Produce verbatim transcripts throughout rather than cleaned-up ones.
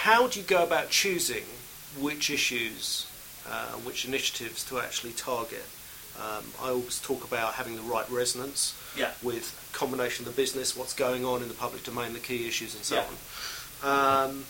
how do you go about choosing which issues, uh, which initiatives to actually target? Um, I always talk about having the right resonance yeah. with a combination of the business, what's going on in the public domain, the key issues, and so yeah. on. Um,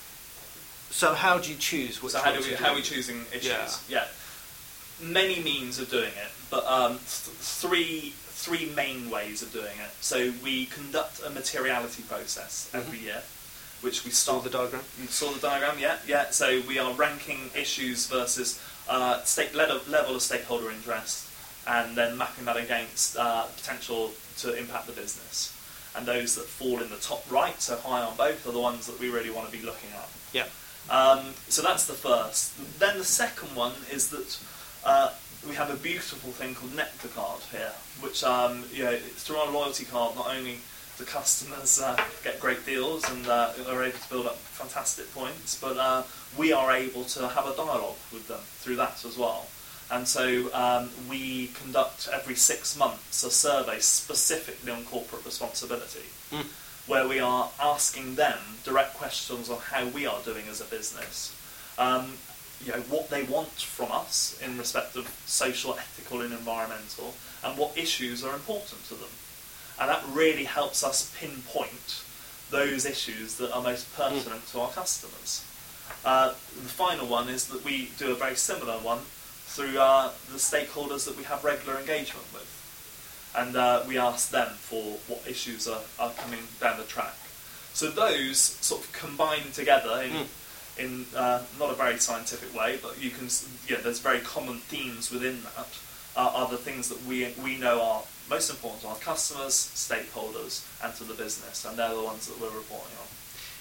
so how do you choose which So how, do ones we, to do? how are we choosing issues? Yeah. yeah. Many means of doing it, but um, th- three three main ways of doing it. So we conduct a materiality process every mm-hmm. year, which we saw start... the diagram? You saw the diagram, yeah. yeah. So we are ranking issues versus uh, state level, level of stakeholder interest, and then mapping that against uh, potential to impact the business. And those that fall in the top right, so high on both, are the ones that we really want to be looking at. Yeah. Um, so that's the first. Then the second one is that uh, we have a beautiful thing called Nectar Card here, which um, you know, through our loyalty card, not only do customers uh, get great deals and uh, are able to build up fantastic points, but uh, we are able to have a dialogue with them through that as well. And so um, we conduct every six months a survey specifically on corporate responsibility, mm. where we are asking them direct questions on how we are doing as a business, um, you know, what they want from us in respect of social, ethical and environmental, and what issues are important to them. And that really helps us pinpoint those issues that are most pertinent mm. to our customers. Uh, the final one is that we do a very similar one through uh, the stakeholders that we have regular engagement with. And uh, we ask them for what issues are, are coming down the track. So those sort of combine together in, mm. in uh, not a very scientific way, but you can, yeah, there's very common themes within that, uh, are the things that we, we know are most important to our customers, stakeholders, and to the business, and they're the ones that we're reporting on.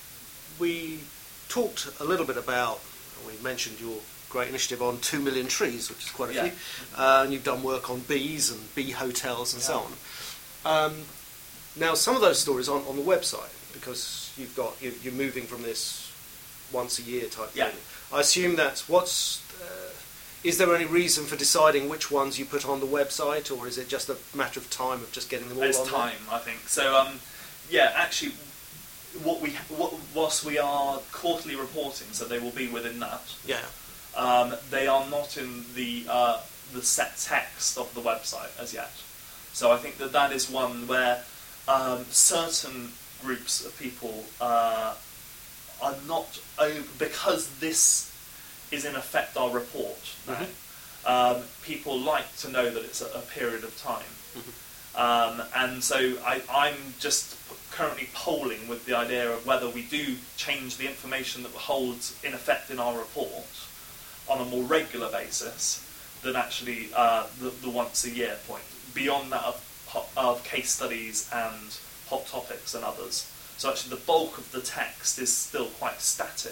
We talked a little bit about, we mentioned your great initiative on two million trees, which is quite a yeah. few, uh, and you've done work on bees and bee hotels and yeah. so on. Um, now, some of those stories aren't on the website because you've got you, you're moving from this once a year type yeah. thing. I assume that's what's. Uh, is there any reason for deciding which ones you put on the website, or is it just a matter of time of just getting them all it's on? It's time, there? I think. So, um, yeah, actually, what we what, whilst we are quarterly reporting, so they will be within that. Yeah. Um, they are not in the uh, the set text of the website as yet. So I think that that is one where um, certain groups of people uh, are not over, because this is in effect our report now. Mm-hmm. Um, people like to know that it's a, a period of time. Mm-hmm. um, and so I, I'm just currently polling with the idea of whether we do change the information that holds in effect in our report on a more regular basis than actually uh, the, the once a year point, beyond that of, of case studies and hot topics and others. So actually the bulk of the text is still quite static.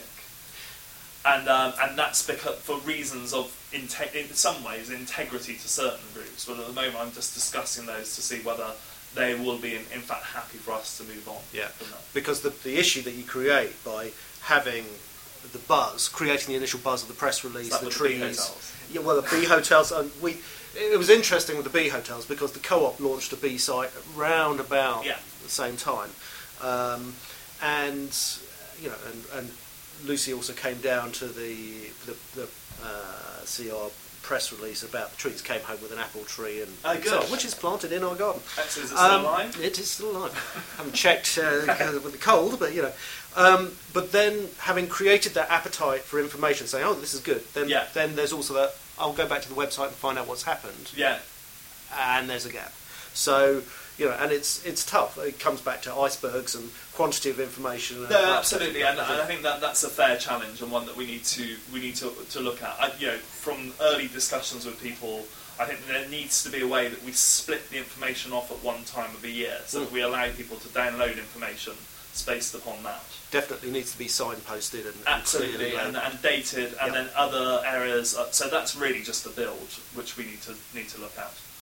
And um, and that's because for reasons of, inte- in some ways, integrity to certain groups. But at the moment I'm just discussing those to see whether they will be in, in fact happy for us to move on. Yeah, because the, the issue that you create by having the buzz, creating the initial buzz of the press release, like the trees. The yeah, well, the bee hotels, and we. It was interesting with the bee hotels because the Co-op launched a bee site round about yeah. the same time, um, and you know, and, and Lucy also came down to the the, the uh, C R press release about the trees. Came home with an apple tree and oh, so on, which is planted in our garden. Actually, is it still um, alive? It is still alive. I haven't checked uh, with the cold, but you know. Um, but then, having created that appetite for information, saying, "Oh, this is good," then yeah. then there's also that. I'll go back to the website and find out what's happened. Yeah, and there's a gap. So you know, and it's it's tough. It comes back to icebergs and quantity of information. And no, absolutely, and, and I think that that's a fair challenge and one that we need to we need to to look at. I, you know, from early discussions with people, I think there needs to be a way that we split the information off at one time of the year, so mm. that we allow people to download information based upon that. Definitely needs to be signposted and absolutely and, and, and dated, and yep. then other areas. Uh, so that's really just a build which we need to need to look at.